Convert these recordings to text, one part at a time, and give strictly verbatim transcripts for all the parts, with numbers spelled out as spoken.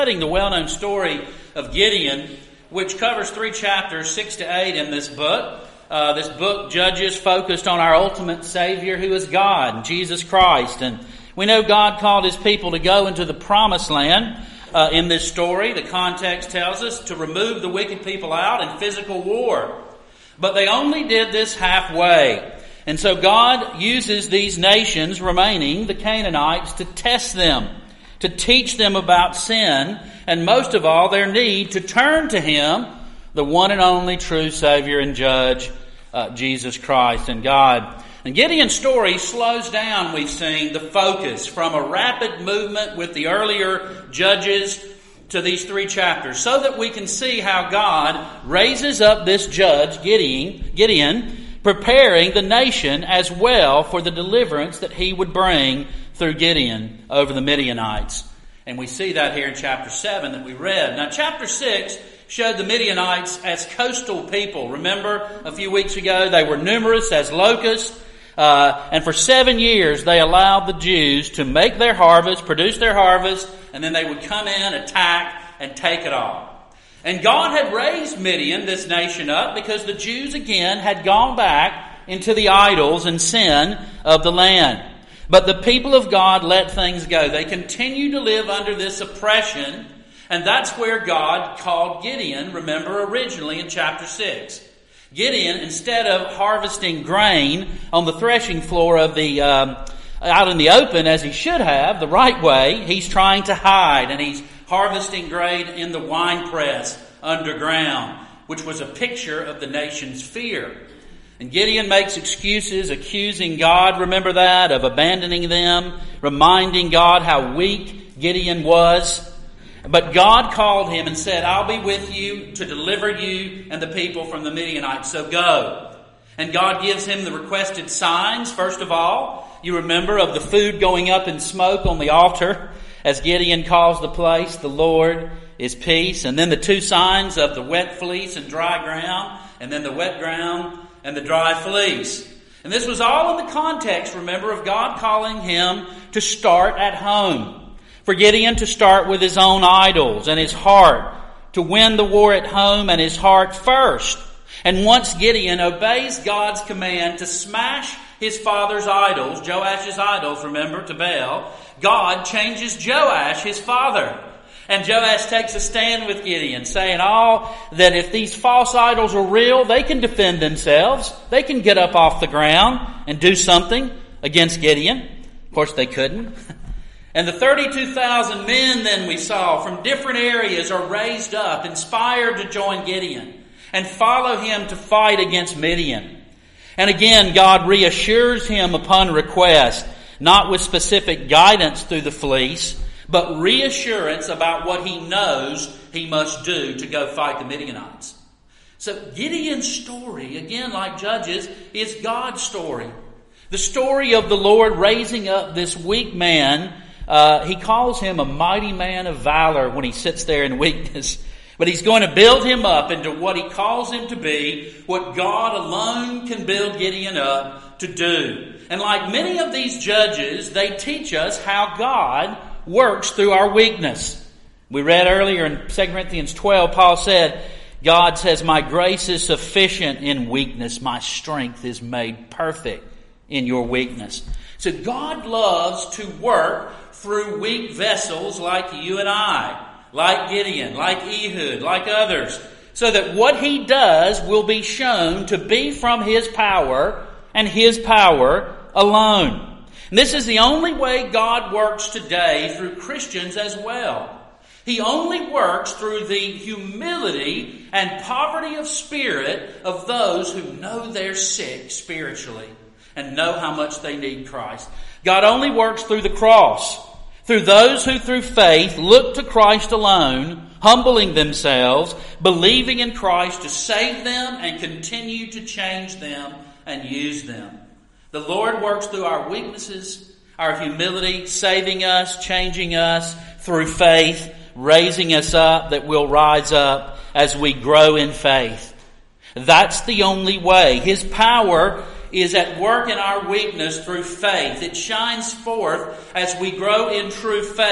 Studying the well-known story of Gideon, which covers three chapters, six to eight in this book. Uh, this book, Judges, focused on our ultimate Savior, who is God, Jesus Christ. And we know God called His people to go into the promised land uh, in this story. The context tells us to remove the wicked people out in physical war. But they only did this halfway. And so God uses these nations remaining, the Canaanites, to test them, to teach them about sin, and most of all, their need to turn to Him, the one and only true Savior and Judge, uh, Jesus Christ and God. And Gideon's story slows down, we've seen, the focus from a rapid movement with the earlier judges to these three chapters, so that we can see how God raises up this judge, Gideon, Gideon, preparing the nation as well for the deliverance that he would bring through Gideon over the Midianites. And we see that here in chapter seven that we read. Now, chapter six showed the Midianites as coastal people. Remember, a few weeks ago, they were numerous as locusts. Uh, and for seven years, they allowed the Jews to make their harvest, produce their harvest, and then they would come in, attack, and take it all. And God had raised Midian, this nation, up because the Jews again had gone back into the idols and sin of the land. But the people of God let things go. They continued to live under this oppression, and that's where God called Gideon, remember, originally in chapter six. Gideon, instead of harvesting grain on the threshing floor of the um, out in the open as he should have, the right way, he's trying to hide, and he's harvesting grain in the wine press underground, which was a picture of the nation's fear. And Gideon makes excuses, accusing God, remember that, of abandoning them, reminding God how weak Gideon was. But God called him and said, I'll be with you to deliver you and the people from the Midianites, so go. And God gives him the requested signs, first of all. You remember of the food going up in smoke on the altar, as Gideon calls the place, the Lord is peace. And then the two signs of the wet fleece and dry ground, and then the wet ground and the dry fleece. And this was all in the context, remember, of God calling him to start at home. For Gideon to start with his own idols and his heart, to win the war at home and his heart first. And once Gideon obeys God's command to smash his father's idols, Joash's idols, remember, to Baal, God changes Joash, his father. And Joash takes a stand with Gideon, saying, "Oh, that if these false idols are real, they can defend themselves. They can get up off the ground and do something against Gideon." Of course, they couldn't. And the thirty-two thousand men then we saw from different areas are raised up, inspired to join Gideon and follow him to fight against Midian. And again, God reassures him upon request, not with specific guidance through the fleece, but reassurance about what he knows he must do to go fight the Midianites. So Gideon's story, again like Judges, is God's story. The story of the Lord raising up this weak man. Uh, he calls him a mighty man of valor when he sits there in weakness. But he's going to build him up into what he calls him to be, what God alone can build Gideon up to do. And like many of these judges, they teach us how God works through our weakness. We read earlier in Second Corinthians twelve, Paul said, God says, "My grace is sufficient in weakness. My strength is made perfect in your weakness." So God loves to work through weak vessels like you and I, like Gideon, like Ehud, like others, so that what he does will be shown to be from his power and his power alone. And this is the only way God works today through Christians as well. He only works through the humility and poverty of spirit of those who know they're sick spiritually and know how much they need Christ. God only works through the cross, through those who through faith look to Christ alone, humbling themselves, believing in Christ to save them and continue to change them and use them. The Lord works through our weaknesses, our humility, saving us, changing us through faith, raising us up that we'll rise up as we grow in faith. That's the only way. His power is at work in our weakness through faith. It shines forth as we grow in true faith,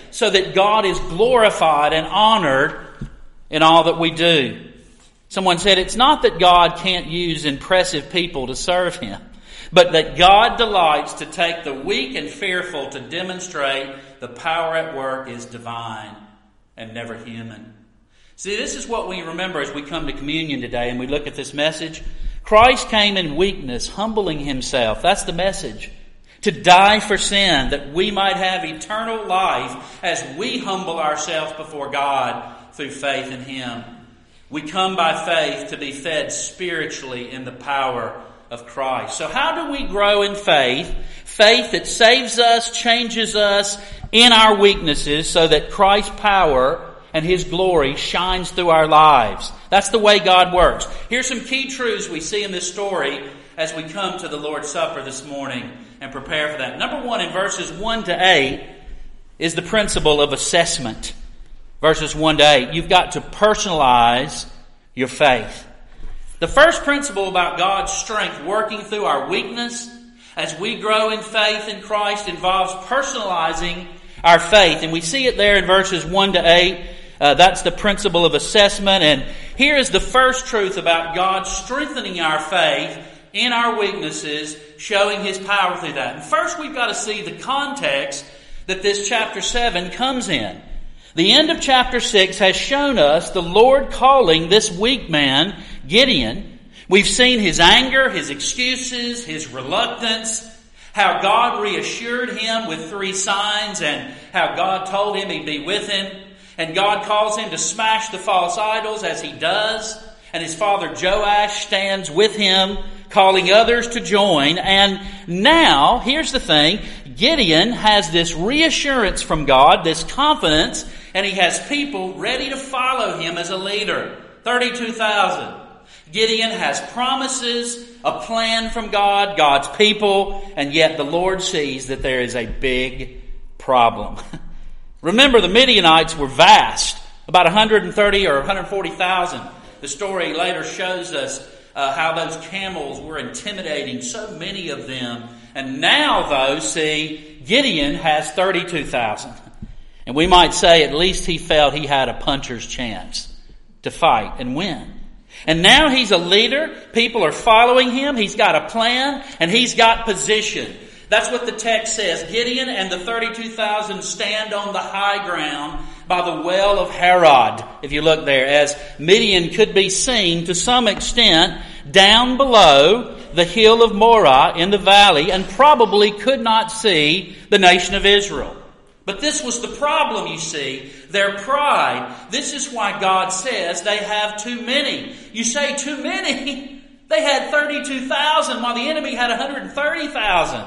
so that God is glorified and honored in all that we do. Someone said, it's not that God can't use impressive people to serve Him, but that God delights to take the weak and fearful to demonstrate the power at work is divine and never human. See, this is what we remember as we come to communion today and we look at this message. Christ came in weakness, humbling Himself. That's the message. To die for sin, that we might have eternal life as we humble ourselves before God through faith in Him. We come by faith to be fed spiritually in the power of Christ. So how do we grow in faith? Faith that saves us, changes us in our weaknesses so that Christ's power and His glory shines through our lives. That's the way God works. Here's some key truths we see in this story as we come to the Lord's Supper this morning and prepare for that. Number one, in verses one to eight, is the principle of assessment. Verses one to eight, you've got to personalize your faith. The first principle about God's strength working through our weakness as we grow in faith in Christ involves personalizing our faith. And we see it there in verses one to eight. Uh, that's the principle of assessment. And here is the first truth about God strengthening our faith in our weaknesses, showing His power through that. And first we've got to see the context that this chapter seven comes in. The end of chapter six has shown us the Lord calling this weak man, Gideon. We've seen his anger, his excuses, his reluctance, how God reassured him with three signs, and how God told him He'd be with him. And God calls him to smash the false idols as he does. And his father Joash stands with him, calling others to join. And now, here's the thing, Gideon has this reassurance from God, this confidence, and he has people ready to follow him as a leader. thirty-two thousand. Gideon has promises, a plan from God, God's people, and yet the Lord sees that there is a big problem. Remember, the Midianites were vast, about one hundred thirty or one hundred forty thousand. The story later shows us uh, how those camels were intimidating so many of them. And now, though, see, Gideon has thirty-two thousand. And we might say at least he felt he had a puncher's chance to fight and win. And now he's a leader. People are following him. He's got a plan and he's got position. That's what the text says. Gideon and the thirty-two thousand stand on the high ground by the well of Harod, if you look there, as Midian could be seen to some extent down below the hill of Morah in the valley, and probably could not see the nation of Israel. But this was the problem, you see, their pride. This is why God says they have too many. You say too many? They had thirty-two thousand while the enemy had one hundred thirty thousand.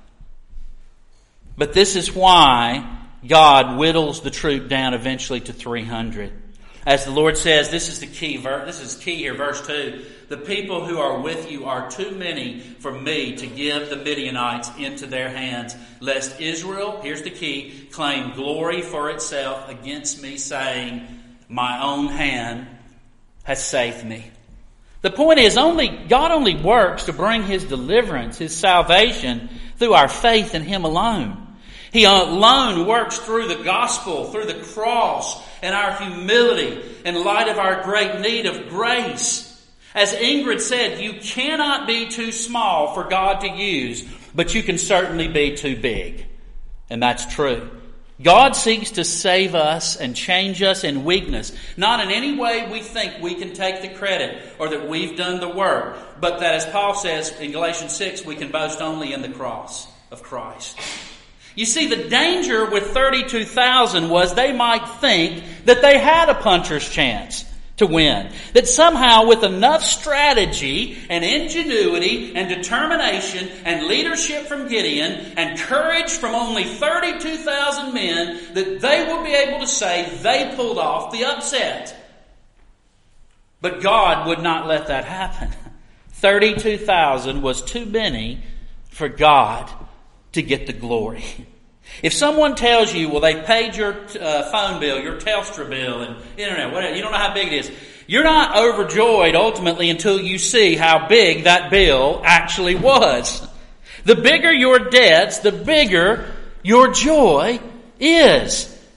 But this is why God whittles the troop down eventually to three hundred. As the Lord says, this is the key verse. This is key here, verse two. The people who are with you are too many for me to give the Midianites into their hands, lest Israel, here's the key, claim glory for itself against me, saying, my own hand has saved me. The point is, only God only works to bring His deliverance, His salvation, through our faith in Him alone. He alone works through the gospel, through the cross, and our humility in light of our great need of grace. As Ingrid said, you cannot be too small for God to use, but you can certainly be too big. And that's true. God seeks to save us and change us in weakness, not in any way we think we can take the credit or that we've done the work, but that, as Paul says in Galatians six, we can boast only in the cross of Christ. You see, the danger with thirty-two thousand was they might think that they had a puncher's chance to win. That somehow with enough strategy and ingenuity and determination and leadership from Gideon and courage from only thirty-two thousand men, that they will be able to say they pulled off the upset. But God would not let that happen. thirty-two thousand was too many for God to get the glory. If someone tells you, well, they paid your uh, phone bill, your Telstra bill, and internet, whatever, you don't know how big it is, you're not overjoyed ultimately until you see how big that bill actually was. The bigger your debts, the bigger your joy is.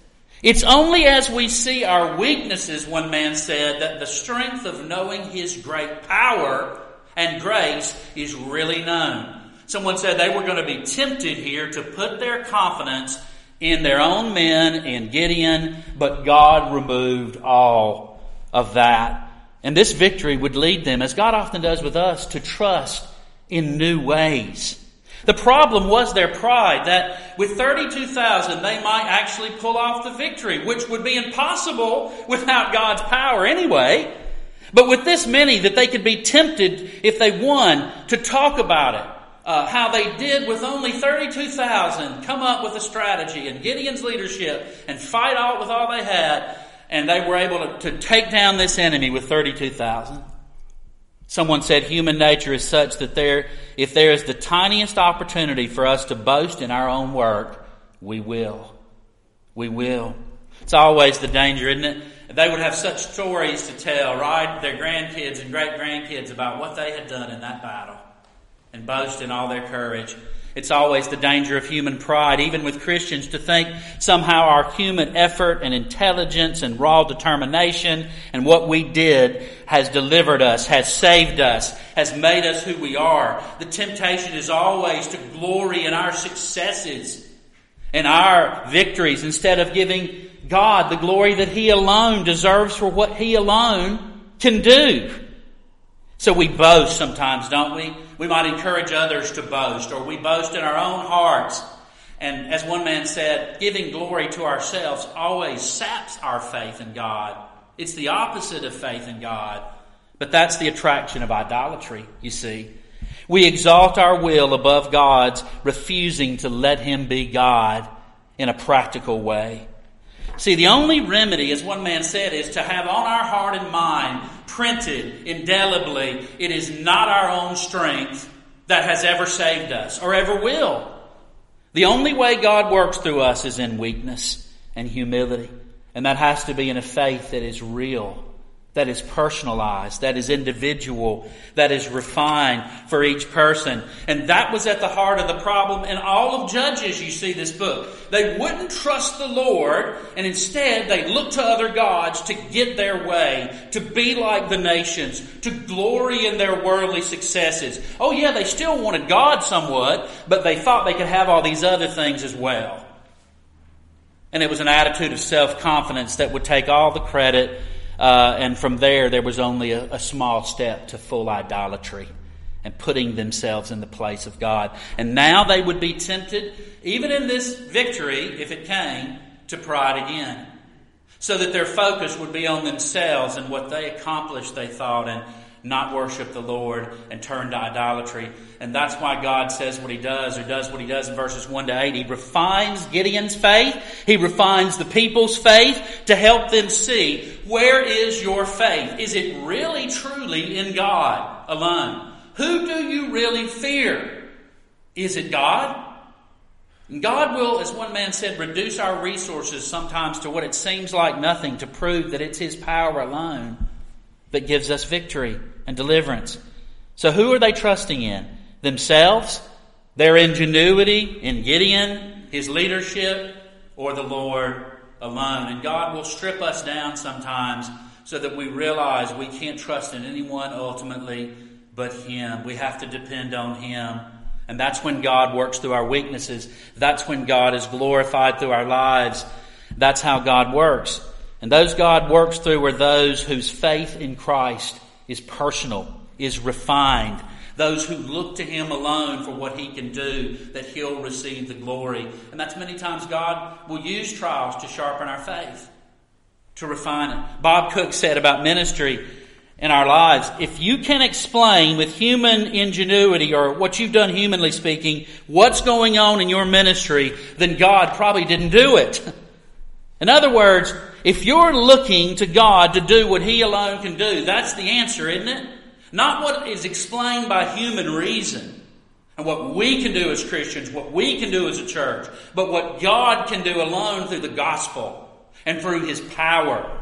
It's only as we see our weaknesses, one man said, that the strength of knowing His great power and grace is really known. Someone said they were going to be tempted here to put their confidence in their own men, in Gideon, but God removed all of that. And this victory would lead them, as God often does with us, to trust in new ways. The problem was their pride, that with thirty-two thousand they might actually pull off the victory, which would be impossible without God's power anyway. But with this many, that they could be tempted, if they won, to talk about it. Uh, how they did with only thirty-two thousand come up with a strategy in Gideon's leadership and fight out with all they had. And they were able to, to take down this enemy with thirty-two thousand. Someone said human nature is such that there, if there is the tiniest opportunity for us to boast in our own work, we will. We will. It's always the danger, isn't it? They would have such stories to tell, right? Their grandkids and great-grandkids about what they had done in that battle and boast in all their courage. It's always the danger of human pride, even with Christians, to think somehow our human effort and intelligence and raw determination and what we did has delivered us, has saved us, has made us who we are. The temptation is always to glory in our successes and our victories instead of giving God the glory that He alone deserves for what He alone can do. So we boast sometimes, don't we? We might encourage others to boast, or we boast in our own hearts. And as one man said, giving glory to ourselves always saps our faith in God. It's the opposite of faith in God. But that's the attraction of idolatry, you see. We exalt our will above God's, refusing to let Him be God in a practical way. See, the only remedy, as one man said, is to have on our heart and mind, printed indelibly, it is not our own strength that has ever saved us or ever will. The only way God works through us is in weakness and humility. And that has to be in a faith that is real, that is personalized, that is individual, that is refined for each person. And that was at the heart of the problem in all of Judges, you see this book. They wouldn't trust the Lord, and instead they looked to other gods to get their way, to be like the nations, to glory in their worldly successes. Oh yeah, they still wanted God somewhat, but they thought they could have all these other things as well. And it was an attitude of self-confidence that would take all the credit. Uh, and from there, there was only a, a small step to full idolatry and putting themselves in the place of God. And now they would be tempted, even in this victory, if it came, to pride again. So that their focus would be on themselves and what they accomplished, they thought, and not worship the Lord and turn to idolatry. And that's why God says what He does, or does what He does in verses one to eight. He refines Gideon's faith. He refines the people's faith to help them see, where is your faith? Is it really truly in God alone? Who do you really fear? Is it God? And God will, as one man said, reduce our resources sometimes to what it seems like nothing to prove that it's His power alone that gives us victory and deliverance. So who are they trusting in? Themselves? Their ingenuity in Gideon? His leadership? Or the Lord alone? And God will strip us down sometimes so that we realize we can't trust in anyone ultimately but Him. We have to depend on Him. And that's when God works through our weaknesses. That's when God is glorified through our lives. That's how God works. And those God works through are those whose faith in Christ is personal, is refined. Those who look to Him alone for what He can do, that He'll receive the glory. And that's many times God will use trials to sharpen our faith, to refine it. Bob Cook said about ministry in our lives, if you can explain with human ingenuity, or what you've done humanly speaking, what's going on in your ministry, then God probably didn't do it. In other words, if you're looking to God to do what He alone can do, that's the answer, isn't it? Not what is explained by human reason and what we can do as Christians, what we can do as a church, but what God can do alone through the gospel and through His power.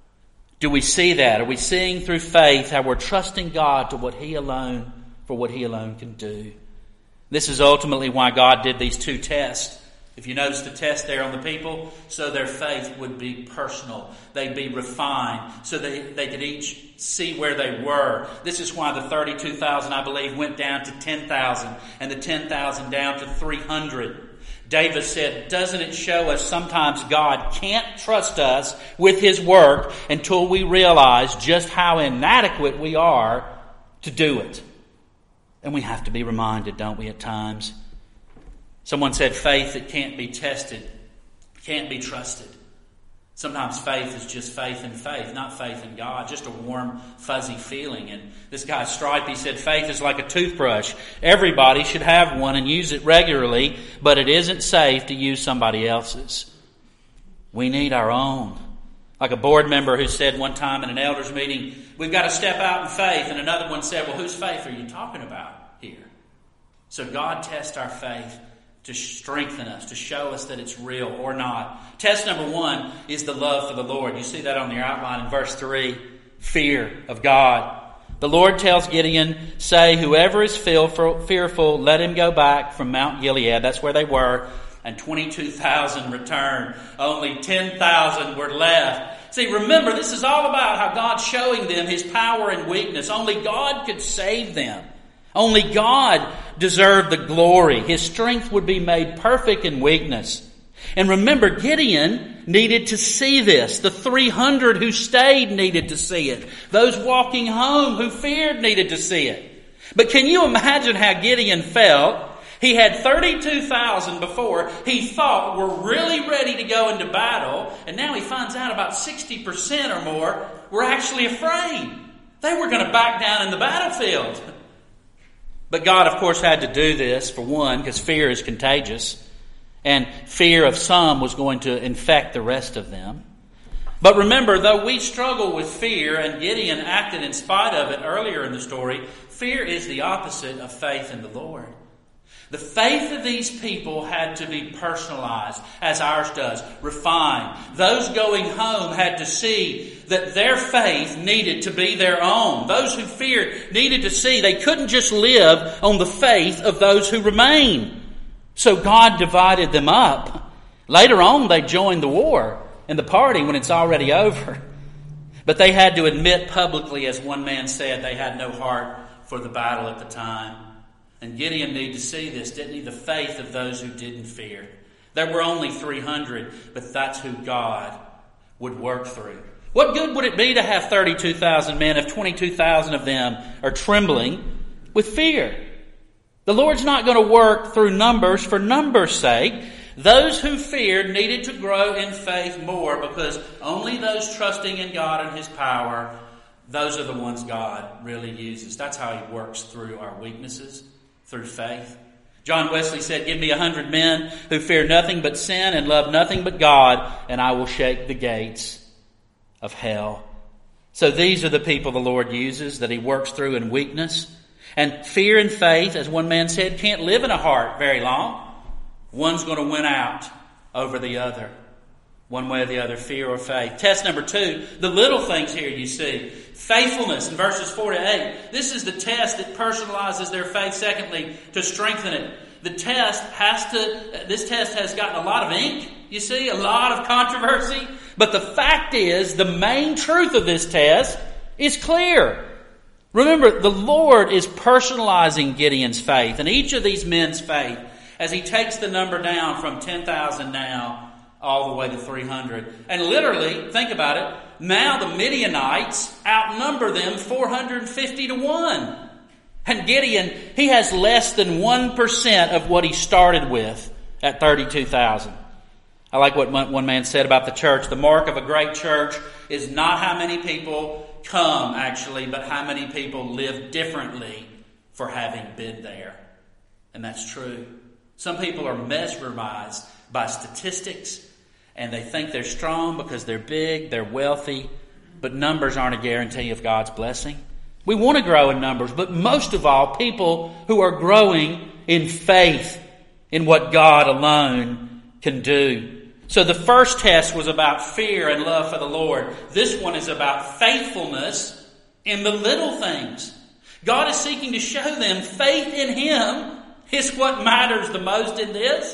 Do we see that? Are we seeing through faith how we're trusting God to what He alone, for what He alone can do? This is ultimately why God did these two tests. If you notice the test there on the people, so their faith would be personal. They'd be refined, so they, they could each see where they were. This is why the thirty-two thousand, I believe, went down to ten thousand, and the ten thousand down to three hundred. David said, doesn't it show us sometimes God can't trust us with His work until we realize just how inadequate we are to do it? And we have to be reminded, don't we, at times? Someone said faith that can't be tested can't be trusted. Sometimes faith is just faith in faith, not faith in God, just a warm, fuzzy feeling. And this guy Stripey said faith is like a toothbrush. Everybody should have one and use it regularly, but it isn't safe to use somebody else's. We need our own. Like a board member who said one time in an elders meeting, we've got to step out in faith. And another one said, well, whose faith are you talking about here? So God tests our faith to strengthen us, to show us that it's real or not. Test number one is the love for the Lord. You see that on your outline in verse three. Fear of God. The Lord tells Gideon, say, whoever is fearful, let him go back from Mount Gilead. That's where they were. And twenty-two thousand returned. Only ten thousand were left. See, remember, this is all about how God's showing them His power and weakness. Only God could save them. Only God deserved the glory. His strength would be made perfect in weakness. And remember, Gideon needed to see this. The three hundred who stayed needed to see it. Those walking home who feared needed to see it. But can you imagine how Gideon felt? He had thirty-two thousand before he thought were really ready to go into battle. And now he finds out about sixty percent or more were actually afraid. They were going to back down in the battlefield. But God, of course, had to do this, for one, because fear is contagious. And fear of some was going to infect the rest of them. But remember, though we struggle with fear, and Gideon acted in spite of it earlier in the story, fear is the opposite of faith in the Lord. The faith of these people had to be personalized, as ours does, refined. Those going home had to see that their faith needed to be their own. Those who feared needed to see they couldn't just live on the faith of those who remain. So God divided them up. Later on, they joined the war and the party when it's already over. But they had to admit publicly, as one man said, they had no heart for the battle at the time. And Gideon needed to see this, didn't he? The faith of those who didn't fear. There were only three hundred, but that's who God would work through. What good would it be to have thirty-two thousand men if twenty-two thousand of them are trembling with fear? The Lord's not going to work through numbers for numbers' sake. Those who feared needed to grow in faith more, because only those trusting in God and His power, those are the ones God really uses. That's how He works through our weaknesses. Through faith. John Wesley said, give me a hundred men who fear nothing but sin and love nothing but God, and I will shake the gates of hell. So these are the people the Lord uses, that He works through in weakness. And fear and faith, as one man said, can't live in a heart very long. One's going to win out over the other. One way or the other, fear or faith. Test number two, the little things here you see. Faithfulness in verses four to eight. This is the test that personalizes their faith. Secondly, to strengthen it. The test has to, this test has gotten a lot of ink, you see, a lot of controversy. But the fact is, the main truth of this test is clear. Remember, the Lord is personalizing Gideon's faith, and each of these men's faith, as He takes the number down from ten thousand now, all the way to three hundred. And literally, think about it, now the Midianites outnumber them four hundred fifty to one. And Gideon, he has less than one percent of what he started with at thirty-two thousand. I like what one man said about the church. The mark of a great church is not how many people come, actually, but how many people live differently for having been there. And that's true. Some people are mesmerized by statistics, and they think they're strong because they're big, they're wealthy, but numbers aren't a guarantee of God's blessing. We want to grow in numbers, but most of all, people who are growing in faith in what God alone can do. So the first test was about fear and love for the Lord. This one is about faithfulness in the little things. God is seeking to show them faith in Him is what matters the most in this.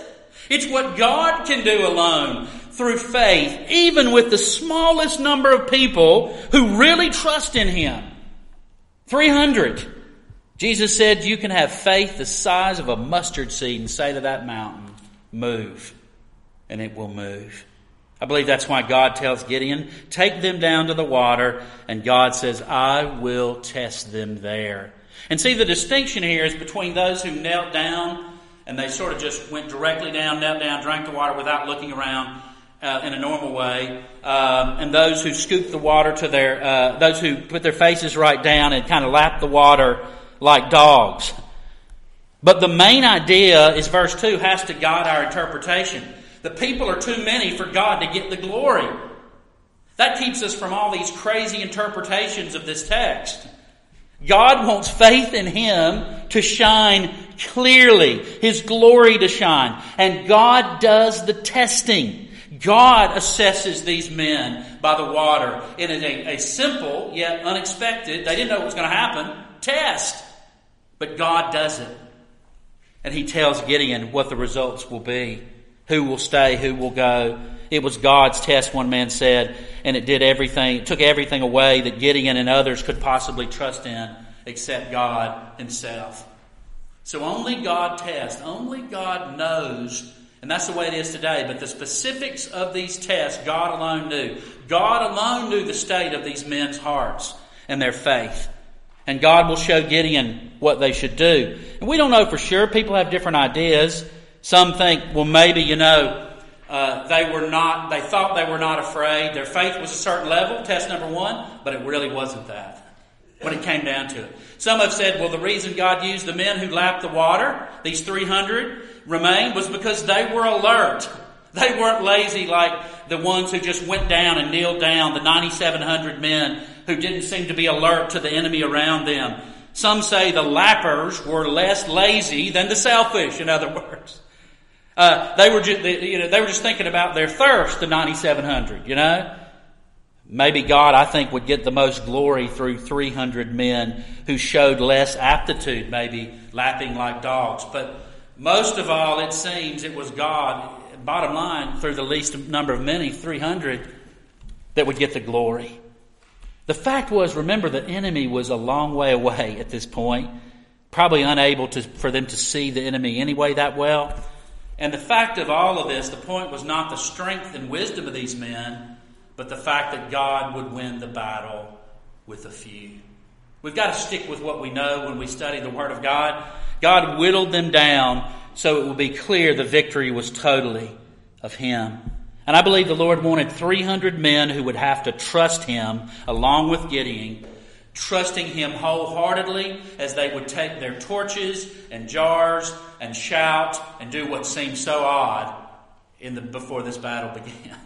It's what God can do alone through faith, even with the smallest number of people who really trust in Him. three hundred. Jesus said you can have faith the size of a mustard seed and say to that mountain, move, and it will move. I believe that's why God tells Gideon, take them down to the water, and God says, I will test them there. And see, the distinction here is between those who knelt down, and they sort of just went directly down, knelt down, drank the water without looking around uh, in a normal way, uh, and those who scooped the water to their, uh, those who put their faces right down and kind of lapped the water like dogs. But the main idea is verse two has to guide our interpretation. The people are too many for God to get the glory. That keeps us from all these crazy interpretations of this text. God wants faith in Him to shine clearly, His glory to shine. And God does the testing. God assesses these men by the water in a, a simple yet unexpected, they didn't know what was going to happen, test. But God does it. And He tells Gideon what the results will be. Who will stay, who will go. It was God's test, one man said, and it did everything, it took everything away that Gideon and others could possibly trust in except God Himself. So only God tests, only God knows, and that's the way it is today, but the specifics of these tests, God alone knew. God alone knew the state of these men's hearts and their faith. And God will show Gideon what they should do. And we don't know for sure. People have different ideas. Some think, well, maybe, you know, uh, they were not, they thought they were not afraid. Their faith was a certain level, test number one, but it really wasn't that when it came down to it. Some have said, well, the reason God used the men who lapped the water, these three hundred remained, was because they were alert. They weren't lazy like the ones who just went down and kneeled down, the ninety-seven hundred men who didn't seem to be alert to the enemy around them. Some say the lappers were less lazy than the selfish, in other words. Uh, they were just, you know, they were just thinking about their thirst, the ninety-seven hundred, you know. Maybe God, I think, would get the most glory through three hundred men who showed less aptitude, maybe lapping like dogs. But most of all, it seems it was God, bottom line, through the least number of many, three hundred, that would get the glory. The fact was, remember, the enemy was a long way away at this point, probably unable to, for them to see the enemy anyway that well. And the fact of all of this, the point was not the strength and wisdom of these men, but the fact that God would win the battle with a few. We've got to stick with what we know when we study the Word of God. God whittled them down so it will be clear the victory was totally of Him. And I believe the Lord wanted three hundred men who would have to trust Him along with Gideon, trusting Him wholeheartedly as they would take their torches and jars and shout and do what seemed so odd in the, before this battle began.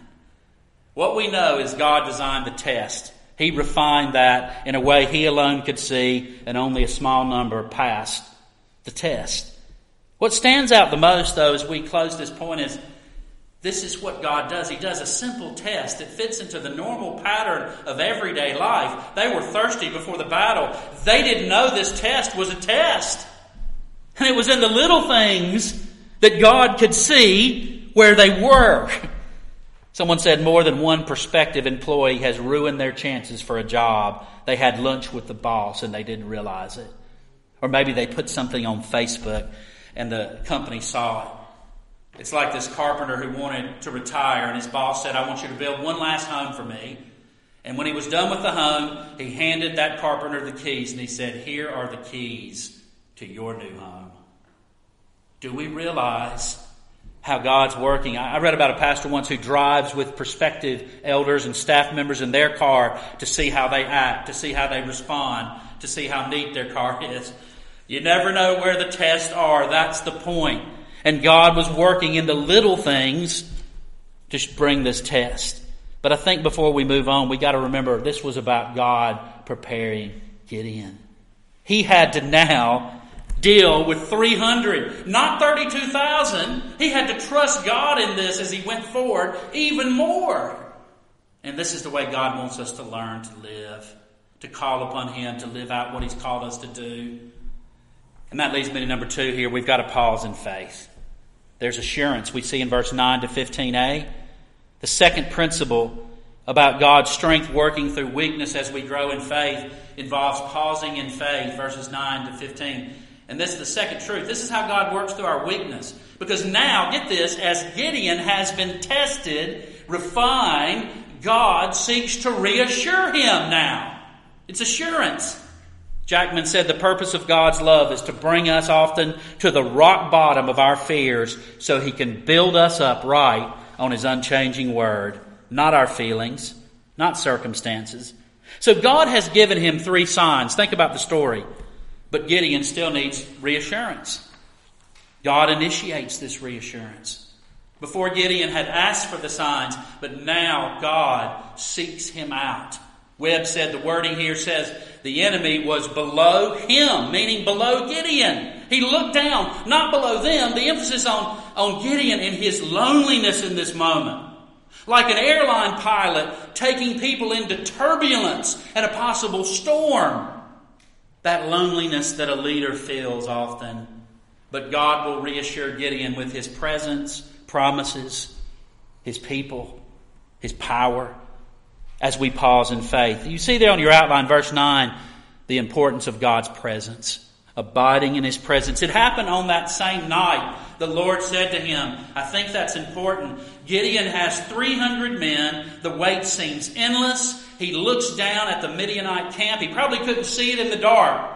What we know is God designed the test. He refined that in a way He alone could see, and only a small number passed the test. What stands out the most, though, as we close this point is this is what God does. He does a simple test that fits into the normal pattern of everyday life. They were thirsty before the battle. They didn't know this test was a test. And it was in the little things that God could see where they were. Someone said more than one prospective employee has ruined their chances for a job. They had lunch with the boss and they didn't realize it. Or maybe they put something on Facebook and the company saw it. It's like this carpenter who wanted to retire, and his boss said, I want you to build one last home for me. And when he was done with the home, he handed that carpenter the keys, and he said, here are the keys to your new home. Do we realize how God's working? I read about a pastor once who drives with prospective elders and staff members in their car to see how they act, to see how they respond, to see how neat their car is. You never know where the tests are. That's the point. And God was working in the little things to bring this test. But I think before we move on, we got to remember this was about God preparing Gideon. He had to now deal with three hundred, not thirty-two thousand. He had to trust God in this as he went forward even more. And this is the way God wants us to learn to live, to call upon Him, to live out what He's called us to do. And that leads me to number two here. We've got to pause in faith. There's assurance we see in verse nine to fifteen a. The second principle about God's strength working through weakness as we grow in faith involves pausing in faith, verses nine to fifteen. And this is the second truth. This is how God works through our weakness. Because now, get this, as Gideon has been tested, refined, God seeks to reassure him now. It's assurance. Jackman said the purpose of God's love is to bring us often to the rock bottom of our fears so He can build us up right on His unchanging word. Not our feelings, not circumstances. So God has given him three signs. Think about the story. But Gideon still needs reassurance. God initiates this reassurance. Before Gideon had asked for the signs, but now God seeks him out. Webb said the wording here says the enemy was below him, meaning below Gideon. He looked down, not below them. The emphasis on, on Gideon and his loneliness in this moment. Like an airline pilot taking people into turbulence and a possible storm. That loneliness that a leader feels often. But God will reassure Gideon with His presence, promises, His people, His power, as we pause in faith. You see there on your outline, verse nine, the importance of God's presence. Abiding in His presence. It happened on that same night. The Lord said to him, I think that's important. Gideon has three hundred men. The wait seems endless. He looks down at the Midianite camp. He probably couldn't see it in the dark.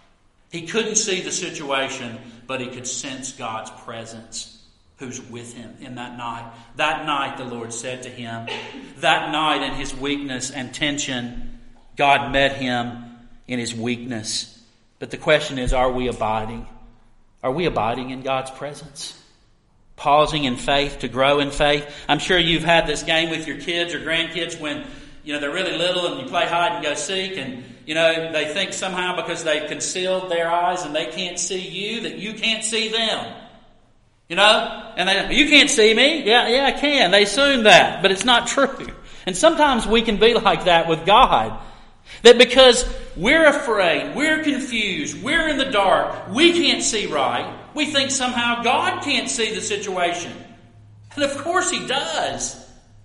He couldn't see the situation, but he could sense God's presence, who's with him in that night. That night, the Lord said to him, that night in his weakness and tension, God met him in his weakness. But the question is, are we abiding? Are we abiding in God's presence? Pausing in faith to grow in faith. I'm sure you've had this game with your kids or grandkids when, you know, they're really little and you play hide and go seek and, you know, they think somehow because they've concealed their eyes and they can't see you that you can't see them. You know? And they, you can't see me? Yeah, yeah, I can. They assume that, but it's not true. And sometimes we can be like that with God. That because we're afraid, we're confused, we're in the dark, we can't see right, we think somehow God can't see the situation. And of course He does.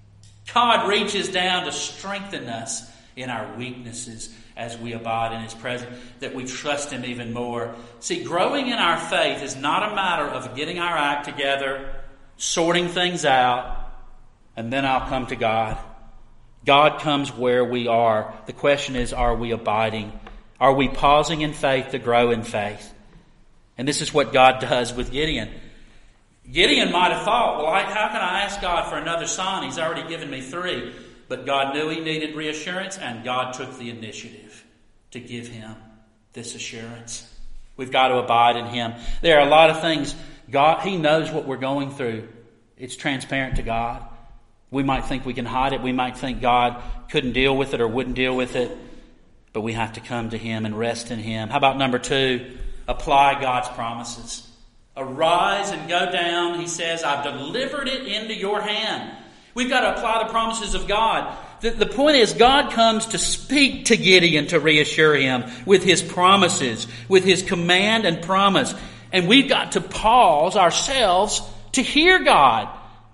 God reaches down to strengthen us in our weaknesses as we abide in His presence, that we trust Him even more. See, growing in our faith is not a matter of getting our act together, sorting things out, and then I'll come to God. God comes where we are. The question is, are we abiding? Are we pausing in faith to grow in faith? And this is what God does with Gideon. Gideon might have thought, well, how can I ask God for another sign? He's already given me three. But God knew he needed reassurance, and God took the initiative to give him this assurance. We've got to abide in Him. There are a lot of things. God, He knows what we're going through. It's transparent to God. We might think we can hide it. We might think God couldn't deal with it or wouldn't deal with it. But we have to come to Him and rest in Him. How about number two? Apply God's promises. Arise and go down. He says, I've delivered it into your hand. We've got to apply the promises of God. The, the point is, God comes to speak to Gideon to reassure him with His promises, with His command and promise. And we've got to pause ourselves to hear God.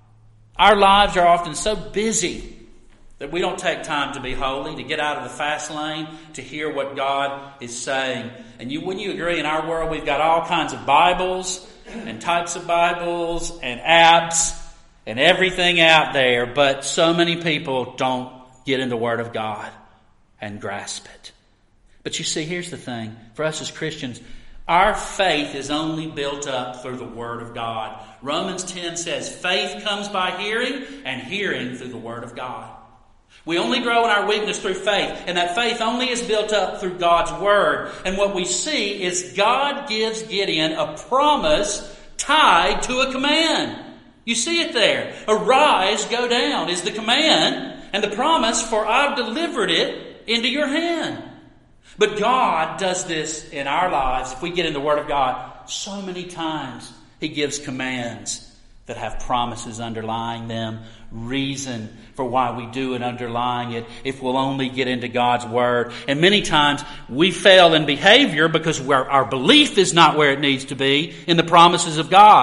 Our lives are often so busy that we don't take time to be holy, to get out of the fast lane, to hear what God is saying. And you, wouldn't you agree, in our world we've got all kinds of Bibles and types of Bibles and apps and everything out there, but so many people don't get in the Word of God and grasp it. But you see, here's the thing. For us as Christians, our faith is only built up through the Word of God. Romans ten says, faith comes by hearing, and hearing through the Word of God. We only grow in our weakness through faith, and that faith only is built up through God's Word. And what we see is God gives Gideon a promise tied to a command. You see it there. Arise, go down is the command, and the promise, for I've delivered it into your hand. But God does this in our lives. If we get in the Word of God, so many times He gives commands that have promises underlying them, reason for why we do it underlying it, if we'll only get into God's Word. And many times we fail in behavior because our belief is not where it needs to be in the promises of God.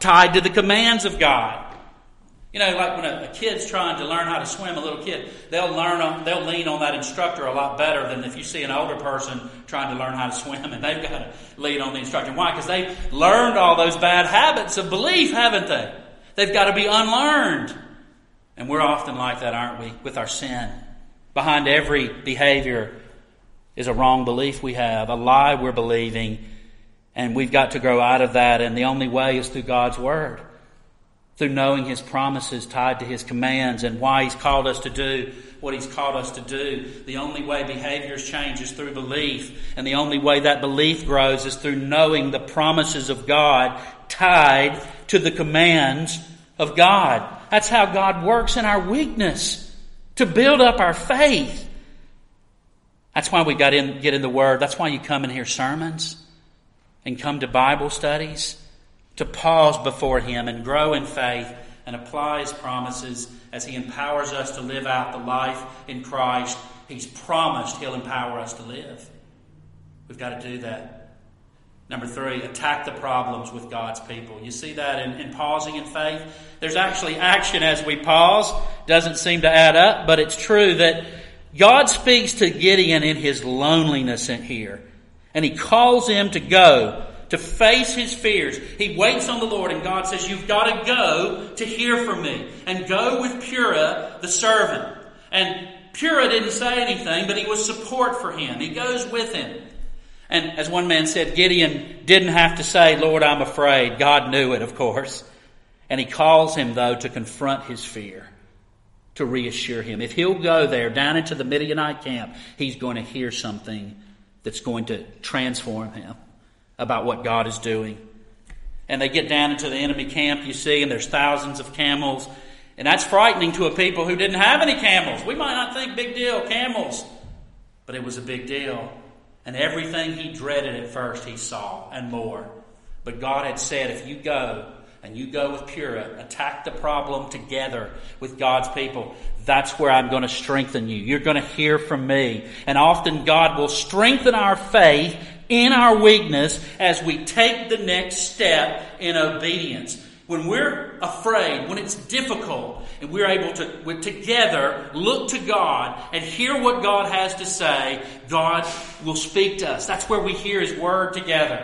tied to the commands of God. You know, like when a, a kid's trying to learn how to swim, a little kid, they'll learn on, they'll lean on that instructor a lot better than if you see an older person trying to learn how to swim and they've got to lean on the instructor. Why? Because they've learned all those bad habits of belief, haven't they? They've got to be unlearned. And we're often like that, aren't we, with our sin? Behind every behavior is a wrong belief we have, a lie we're believing, and we've got to grow out of that, and the only way is through God's Word. Through knowing His promises tied to His commands and why He's called us to do what He's called us to do. The only way behaviors change is through belief. And the only way that belief grows is through knowing the promises of God tied to the commands of God. That's how God works in our weakness, to build up our faith. That's why we got in, get in the Word. That's why you come and hear sermons and come to Bible studies. To pause before Him and grow in faith and apply His promises as He empowers us to live out the life in Christ He's promised He'll empower us to live. We've got to do that. Number three, attack the problems with God's people. You see that in, in pausing in faith? There's actually action as we pause. Doesn't seem to add up, but it's true that God speaks to Gideon in his loneliness in here. And He calls him to go, to face his fears. He waits on the Lord, and God says, you've got to go to hear from me. And go with Purah, the servant. And Purah didn't say anything, but he was support for him. He goes with him. And as one man said, Gideon didn't have to say, Lord, I'm afraid. God knew it, of course. And He calls him, though, to confront his fear, to reassure him. If he'll go there, down into the Midianite camp, he's going to hear something that's going to transform him about what God is doing. And they get down into the enemy camp, you see, and there's thousands of camels. And that's frightening to a people who didn't have any camels. We might not think big deal, camels. But it was a big deal. And everything he dreaded at first he saw and more. But God had said, if you go, and you go with Purah, attack the problem together with God's people, that's where I'm going to strengthen you. You're going to hear from me. And often God will strengthen our faith in our weakness as we take the next step in obedience. When we're afraid, when it's difficult, and we're able to, with, together, look to God and hear what God has to say, God will speak to us. That's where we hear His Word together.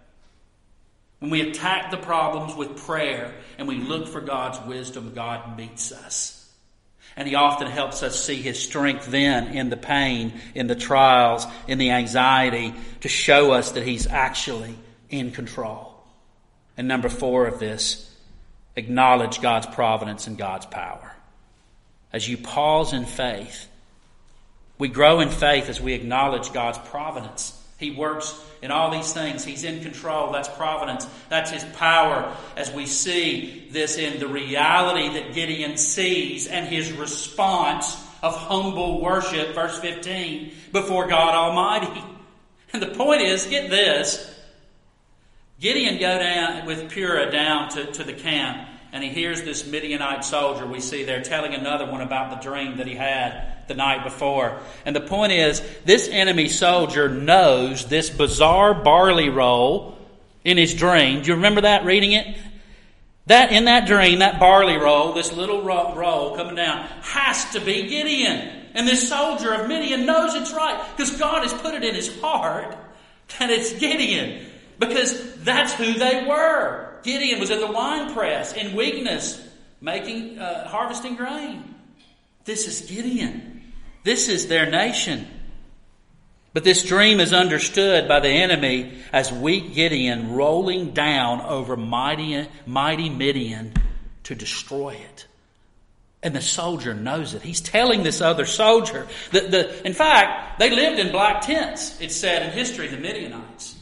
When we attack the problems with prayer and we look for God's wisdom, God meets us. And He often helps us see His strength then in the pain, in the trials, in the anxiety, to show us that He's actually in control. And number four of this, acknowledge God's providence and God's power. As you pause in faith, we grow in faith as we acknowledge God's providence. He works in all these things. He's in control. That's providence. That's His power. As we see this in the reality that Gideon sees and his response of humble worship, verse fifteen, before God Almighty. And the point is, get this, Gideon go down with Purah down to, to the camp, and he hears this Midianite soldier we see there telling another one about the dream that he had the night before. And the point is, this enemy soldier knows this bizarre barley roll in his dream. Do you remember that, reading it? That in that dream, that barley roll, this little roll coming down, has to be Gideon. And this soldier of Midian knows it's right, because God has put it in his heart that it's Gideon. Because that's who they were. Gideon was in the winepress in weakness, making, uh, harvesting grain. This is Gideon. This is their nation. But this dream is understood by the enemy as weak Gideon rolling down over mighty, mighty Midian to destroy it. And the soldier knows it. He's telling this other soldier that the, in fact, they lived in black tents, it's said in history, the Midianites.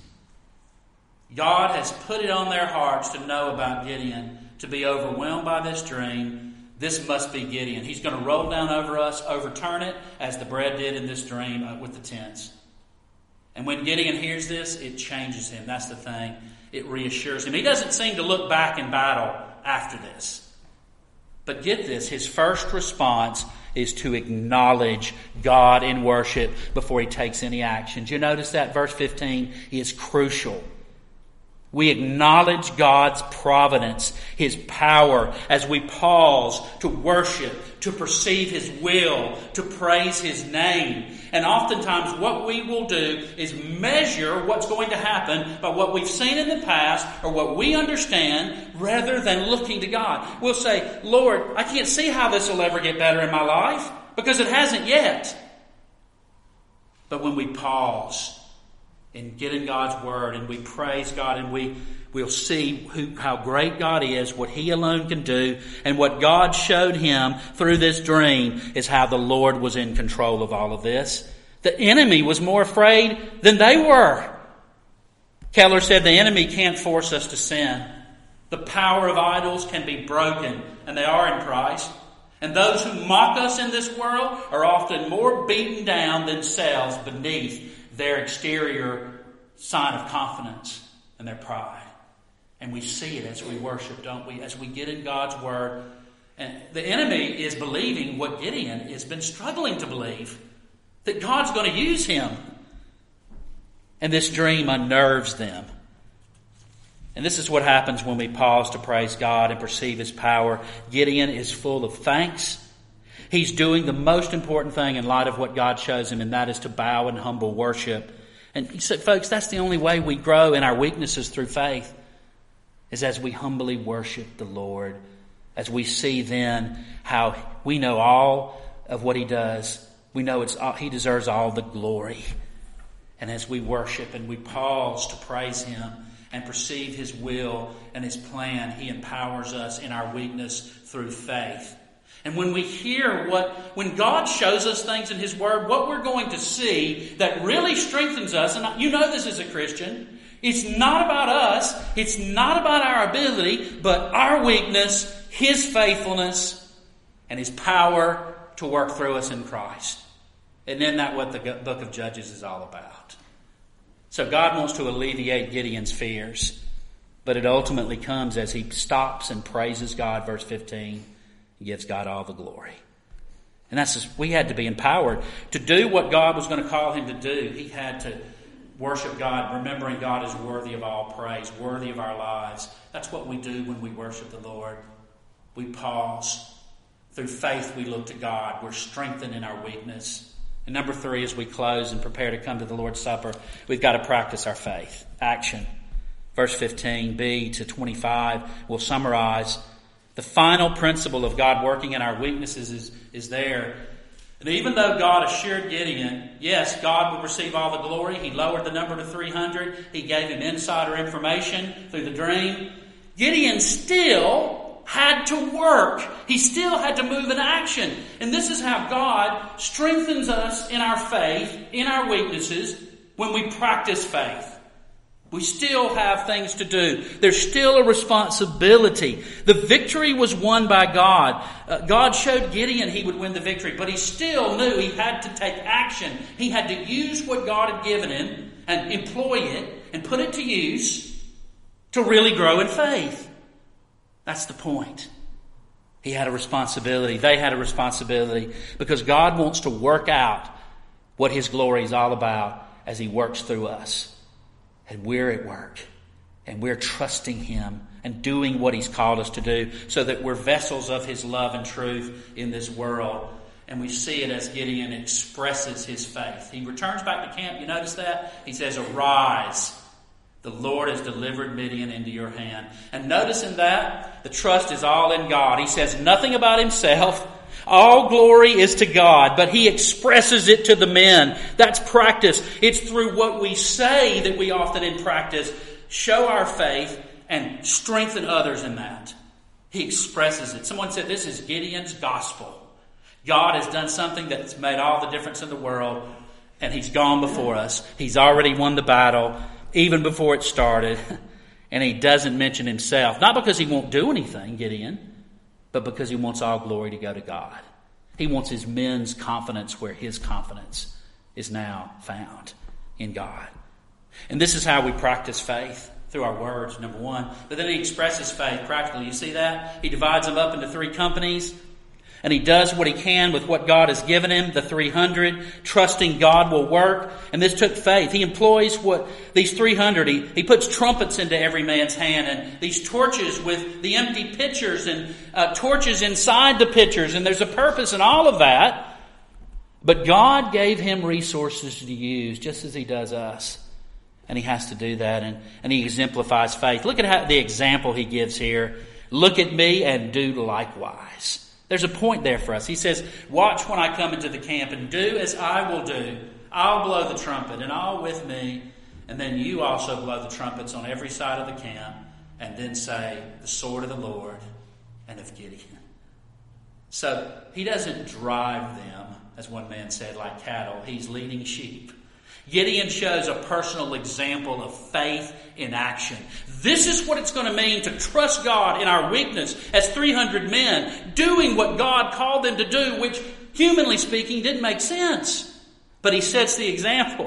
God has put it on their hearts to know about Gideon, to be overwhelmed by this dream. This must be Gideon. He's going to roll down over us, overturn it, as the bread did in this dream with the tents. And when Gideon hears this, it changes him. That's the thing. It reassures him. He doesn't seem to look back in battle after this. But get this, his first response is to acknowledge God in worship before he takes any action. Do you notice that? Verse fifteen is crucial. We acknowledge God's providence, His power, as we pause to worship, to perceive His will, to praise His name. And oftentimes what we will do is measure what's going to happen by what we've seen in the past or what we understand rather than looking to God. We'll say, Lord, I can't see how this will ever get better in my life because it hasn't yet. But when we pause and get in God's Word and we praise God and we we'll see who, how great God is, what He alone can do, and what God showed him through this dream is how the Lord was in control of all of this. The enemy was more afraid than they were. Keller said the enemy can't force us to sin. The power of idols can be broken, and they are in Christ. And those who mock us in this world are often more beaten down themselves beneath their exterior sign of confidence and their pride. And we see it as we worship, don't we? As we get in God's Word. And the enemy is believing what Gideon has been struggling to believe. That God's going to use him. And this dream unnerves them. And this is what happens when we pause to praise God and perceive His power. Gideon is full of thanks. He's doing the most important thing in light of what God shows him, and that is to bow in humble worship. And he said, folks, that's the only way we grow in our weaknesses through faith, is as we humbly worship the Lord, as we see then how we know all of what He does. We know it's He deserves all the glory. And as we worship and we pause to praise Him and perceive His will and His plan, He empowers us in our weakness through faith. And when we hear what, when God shows us things in His Word, what we're going to see that really strengthens us, and you know this as a Christian, it's not about us, it's not about our ability, but our weakness, His faithfulness, and His power to work through us in Christ. And isn't that what the book of Judges is all about? So God wants to alleviate Gideon's fears, but it ultimately comes as he stops and praises God, verse fifteen, and gives God all the glory. And that's just, we had to be empowered to do what God was going to call him to do. He had to worship God, remembering God is worthy of all praise, worthy of our lives. That's what we do when we worship the Lord. We pause. Through faith we look to God. We're strengthened in our weakness. And number three, as we close and prepare to come to the Lord's Supper, we've got to practice our faith. Action. Verse fifteen b to twenty-five will summarize the final principle of God working in our weaknesses is, is there. And even though God assured Gideon, yes, God would receive all the glory. He lowered the number to three hundred. He gave him insider information through the dream. Gideon still had to work. He still had to move in action. And this is how God strengthens us in our faith, in our weaknesses, when we practice faith. We still have things to do. There's still a responsibility. The victory was won by God. Uh, God showed Gideon he would win the victory, but he still knew he had to take action. He had to use what God had given him and employ it and put it to use to really grow in faith. That's the point. He had a responsibility. They had a responsibility because God wants to work out what His glory is all about as He works through us. And we're at work. And we're trusting Him and doing what He's called us to do so that we're vessels of His love and truth in this world. And we see it as Gideon expresses his faith. He returns back to camp. You notice that? He says, "Arise. The Lord has delivered Midian into your hand." And notice in that, the trust is all in God. He says nothing about himself. All glory is to God, but he expresses it to the men. That's practice. It's through what we say that we often in practice show our faith and strengthen others in that. He expresses it. Someone said this is Gideon's gospel. God has done something that's made all the difference in the world, and He's gone before us. He's already won the battle even before it started, and He doesn't mention Himself. Not because He won't do anything, Gideon, but because He wants all glory to go to God. He wants His men's confidence where His confidence is now found in God. And this is how we practice faith, through our words, number one. But then He expresses faith practically. You see that? He divides them up into three companies. And he does what he can with what God has given him, the three hundred, trusting God will work. And this took faith. He employs what these three hundred, he, he puts trumpets into every man's hand, and these torches with the empty pitchers, and uh, torches inside the pitchers. And there's a purpose in all of that. But God gave him resources to use, just as he does us. And he has to do that, and, and he exemplifies faith. Look at how the example he gives here. Look at me and do likewise. There's a point there for us. He says, watch when I come into the camp and do as I will do. I'll blow the trumpet and all with me. And then you also blow the trumpets on every side of the camp. And then say, the sword of the Lord and of Gideon. So he doesn't drive them, as one man said, like cattle. He's leading sheep. Gideon shows a personal example of faith in action. This is what it's going to mean to trust God in our weakness as three hundred men, doing what God called them to do, which, humanly speaking, didn't make sense. But he sets the example.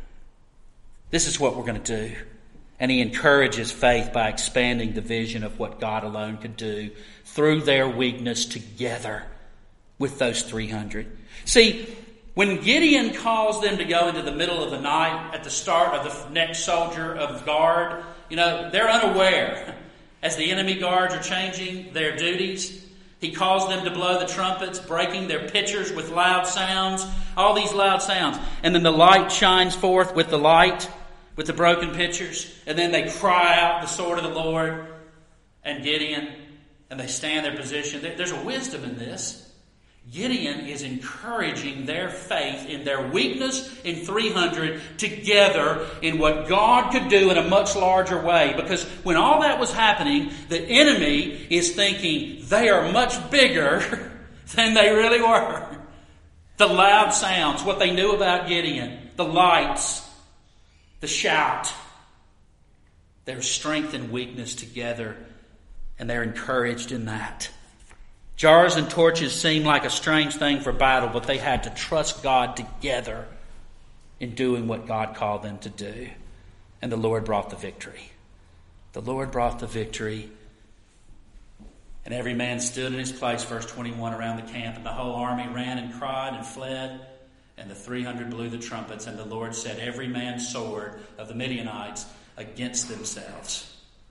This is what we're going to do. And he encourages faith by expanding the vision of what God alone could do through their weakness together with those three hundred. See, when Gideon calls them to go into the middle of the night at the start of the next soldier of guard, you know, they're unaware. As the enemy guards are changing their duties, he calls them to blow the trumpets, breaking their pitchers with loud sounds, all these loud sounds. And then the light shines forth with the light, with the broken pitchers. And then they cry out the sword of the Lord and Gideon, and they stand their position. There's a wisdom in this. Gideon is encouraging their faith in their weakness in three hundred together in what God could do in a much larger way. Because when all that was happening, the enemy is thinking they are much bigger than they really were. The loud sounds, what they knew about Gideon, the lights, the shout. Their strength and weakness together, and they're encouraged in that. Jars and torches seem like a strange thing for battle, but they had to trust God together in doing what God called them to do. And the Lord brought the victory. The Lord brought the victory. And every man stood in his place, verse twenty-one, around the camp. And the whole army ran and cried and fled. And the three hundred blew the trumpets. And the Lord set every man's sword of the Midianites against themselves.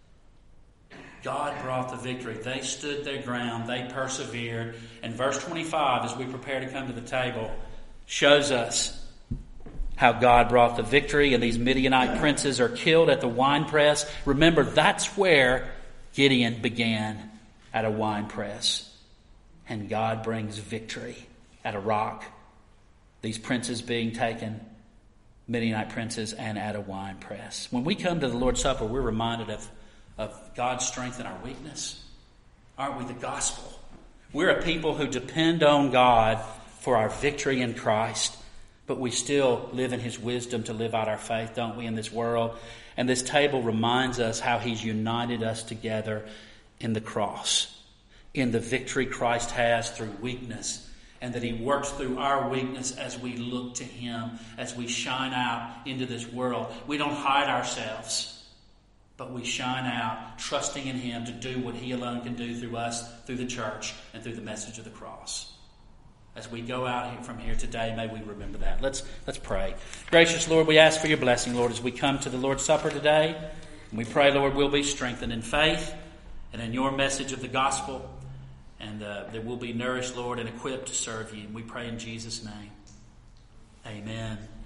God brought the victory. They stood their ground. They persevered. And verse twenty-five, as we prepare to come to the table, shows us how God brought the victory. And these Midianite princes are killed at the winepress. Remember, that's where Gideon began, at a winepress. And God brings victory at a rock. These princes being taken, Midianite princes, and at a winepress. When we come to the Lord's Supper, we're reminded of of God's strength in our weakness. Aren't we the gospel? We're a people who depend on God for our victory in Christ, but we still live in His wisdom to live out our faith, don't we, in this world? And this table reminds us how He's united us together in the cross, in the victory Christ has through weakness, and that He works through our weakness as we look to Him, as we shine out into this world. We don't hide ourselves, but we shine out, trusting in Him to do what He alone can do through us, through the church, and through the message of the cross. As we go out from here today, may we remember that. Let's let's pray. Gracious Lord, we ask for your blessing, Lord, as we come to the Lord's Supper today. And we pray, Lord, we'll be strengthened in faith and in your message of the gospel, and uh, that we'll be nourished, Lord, and equipped to serve you. And we pray in Jesus' name. Amen.